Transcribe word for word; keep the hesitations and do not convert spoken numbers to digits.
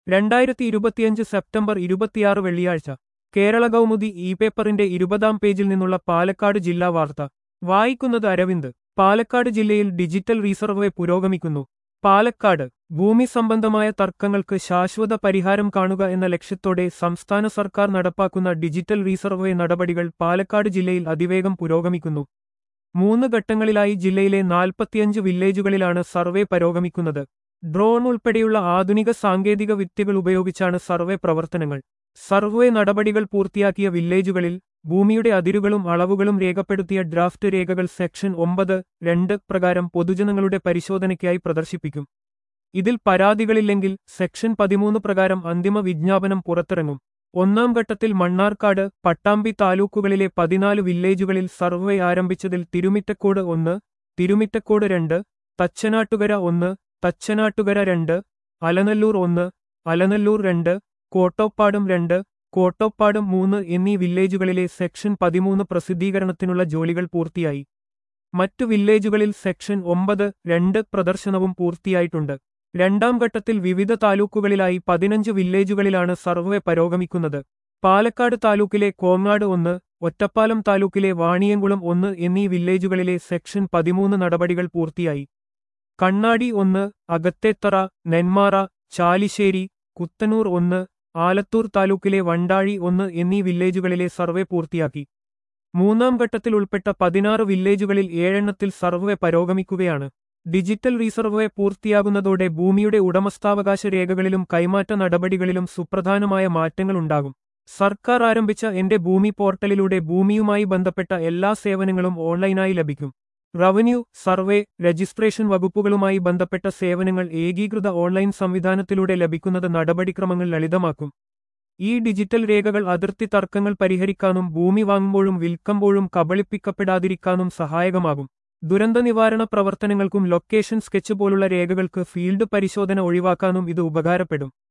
രണ്ടായിരത്തി ഇരുപത്തിയഞ്ച് സെപ്റ്റംബർ ഇരുപത്തിയാറ് വെള്ളിയാഴ്ച കേരള കൗമുദി ഇ പേപ്പറിന്റെ ഇരുപതാം പേജിൽ നിന്നുള്ള പാലക്കാട് ജില്ലാ വാർത്ത വായിക്കുന്നത് അരവിന്ദ്. പാലക്കാട് ജില്ലയിൽ ഡിജിറ്റൽ റീസർവേ പുരോഗമിക്കുന്നു. പാലക്കാട് ഭൂമി സംബന്ധമായ തർക്കങ്ങൾക്ക് ശാശ്വത പരിഹാരം കാണുക എന്ന ലക്ഷ്യത്തോടെ സംസ്ഥാന സർക്കാർ നടപ്പാക്കുന്ന ഡിജിറ്റൽ റീസർവേ നടപടികൾ പാലക്കാട് ജില്ലയിൽ അതിവേഗം പുരോഗമിക്കുന്നു. മൂന്ന് ഘട്ടങ്ങളിലായി ജില്ലയിലെ നാൽപ്പത്തിയഞ്ച് വില്ലേജുകളിലാണ് സർവേ പുരോഗമിക്കുന്നത്. ഡ്രോൺ ഉൾപ്പെടെയുള്ള ആധുനിക സാങ്കേതിക വിദ്യകൾ ഉപയോഗിച്ചാണ് സർവേ പ്രവർത്തനങ്ങൾ. സർവേ നടപടികൾ പൂർത്തിയാക്കിയ വില്ലേജുകളിൽ ഭൂമിയുടെ അതിരുകളും അളവുകളും രേഖപ്പെടുത്തിയ ഡ്രാഫ്റ്റ് രേഖകൾ സെക്ഷൻ ഒമ്പത് രണ്ട് പ്രകാരം പൊതുജനങ്ങളുടെ പരിശോധനയ്ക്കായി പ്രദർശിപ്പിക്കും. ഇതിൽ പരാതികളില്ലെങ്കിൽ സെക്ഷൻ പതിമൂന്ന് പ്രകാരം അന്തിമ വിജ്ഞാപനം പുറത്തിറങ്ങും. ഒന്നാം ഘട്ടത്തിൽ മണ്ണാർക്കാട്, പട്ടാമ്പി താലൂക്കുകളിലെ പതിനാല് വില്ലേജുകളിൽ സർവേ ആരംഭിച്ചതിൽ തിരുമിറ്റക്കോട് ഒന്ന്, തിരുമിറ്റക്കോട് രണ്ട്, തച്ചനാട്ടുകര ഒന്ന്, തച്ചനാട്ടുകര രണ്ട്, അലനല്ലൂർ ഒന്ന്, അലനല്ലൂർ രണ്ട്, കോട്ടോപ്പാടും രണ്ട്, കോട്ടോപ്പാടും മൂന്ന് എന്നീ വില്ലേജുകളിലെ സെക്ഷൻ പതിമൂന്ന് പ്രസിദ്ധീകരണത്തിനുള്ള ജോലികൾ പൂർത്തിയായി. മറ്റു വില്ലേജുകളിൽ സെക്ഷൻ ഒമ്പത് രണ്ട് പ്രദർശനവും പൂർത്തിയായിട്ടുണ്ട്. രണ്ടാം ഘട്ടത്തിൽ വിവിധ താലൂക്കുകളിലായി പതിനഞ്ച് വില്ലേജുകളിലാണ് സർവേ പുരോഗമിക്കുന്നത്. പാലക്കാട് താലൂക്കിലെ കോങ്ങാട് ഒന്ന്, ഒറ്റപ്പാലം താലൂക്കിലെ വാണിയംകുളം ഒന്ന് എന്നീ വില്ലേജുകളിലെ സെക്ഷൻ പതിമൂന്ന് നടപടികൾ പൂർത്തിയായി. കണ്ണാടി ഒന്ന്, അകത്തേത്തറ, നെന്മാറ, ചാലിശ്ശേരി, കുത്തനൂർ ഒന്ന്, ആലത്തൂർ താലൂക്കിലെ വണ്ടാഴി ഒന്ന് എന്നീ വില്ലേജുകളിലെ സർവേ പൂർത്തിയാക്കി. മൂന്നാം ഘട്ടത്തിൽ ഉൾപ്പെട്ട പതിനാറ് വില്ലേജുകളിൽ ഏഴെണ്ണത്തിൽ സർവേ പുരോഗമിക്കുകയാണ്. ഡിജിറ്റൽ റീസർവേ പൂർത്തിയാകുന്നതോടെ ഭൂമിയുടെ ഉടമസ്ഥാവകാശ രേഖകളിലും കൈമാറ്റ നടപടികളിലും സുപ്രധാനമായ മാറ്റങ്ങളുണ്ടാകും. സർക്കാർ ആരംഭിച്ച എന്റെ ഭൂമി പോർട്ടലിലൂടെ ഭൂമിയുമായി ബന്ധപ്പെട്ട എല്ലാ സേവനങ്ങളും ഓൺലൈനായി ലഭിക്കും. റവന്യൂ, സർവേ, രജിസ്ട്രേഷൻ വകുപ്പുകളുമായി ബന്ധപ്പെട്ട സേവനങ്ങൾ ഏകീകൃത ഓൺലൈൻ സംവിധാനത്തിലൂടെ ലഭിക്കുന്നത് നടപടിക്രമങ്ങൾ ലളിതമാക്കും. ഈ ഡിജിറ്റൽ രേഖകൾ അതിർത്തി തർക്കങ്ങൾ പരിഹരിക്കാനും ഭൂമി വാങ്ങുമ്പോഴും വിൽക്കുമ്പോഴും കബളിപ്പിക്കപ്പെടാതിരിക്കാനും സഹായകമാകും. ദുരന്ത നിവാരണ പ്രവർത്തനങ്ങൾക്കും ലൊക്കേഷൻ സ്കെച്ച് പോലുള്ള രേഖകൾക്ക് ഫീൽഡ് പരിശോധന ഒഴിവാക്കാനും ഇത് ഉപകാരപ്പെടും.